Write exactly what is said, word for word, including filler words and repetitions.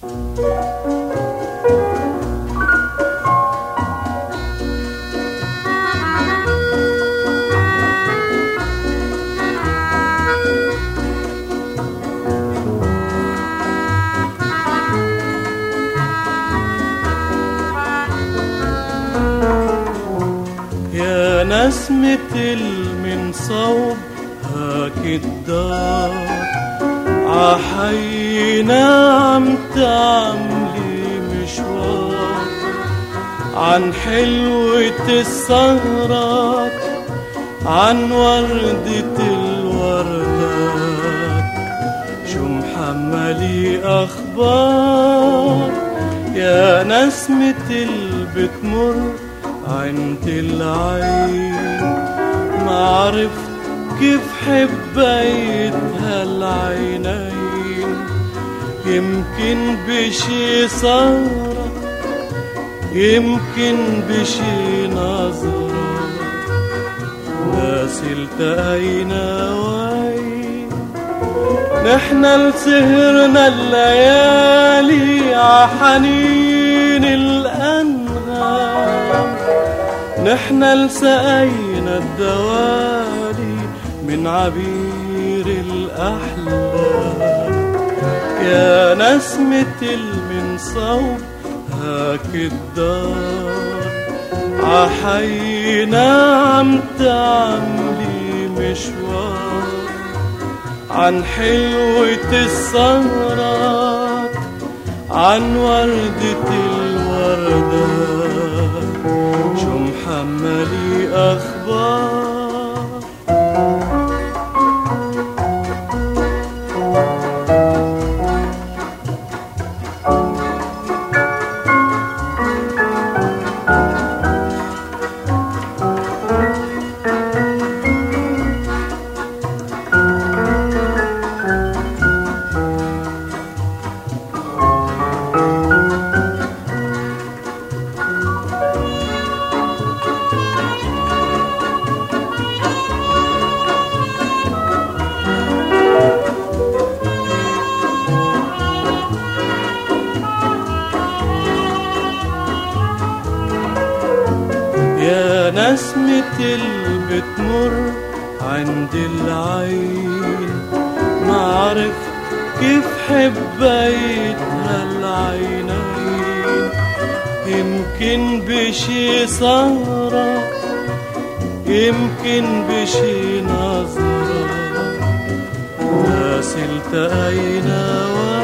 يا نسمة المنصوب هاك الدار عحينا عم تعملي مشوار عن حلوة السهرات عن وردة الوردات شو محملي أخبار يا نسمة اللي بتمر عند العين ما عرفت كيف حبيتها العينين يمكن بشي سهرة يمكن بشي نظرة ناس التقينا وين نحنا لسهرنا الليالي عحنين الأنغام نحنا لسقينا الدوالي من عبير الأحلام يا نسمة المنصوب هاك الدار عحينا عم تعملي مشوار عن حلوة السهرات عن وردة الوردات شو محملي أخبار يا نسمة اللي بتمر عند العين ما عرفت كيف حبيتها العينين يمكن بشي سهرة يمكن بشي نظرة ناس التقينا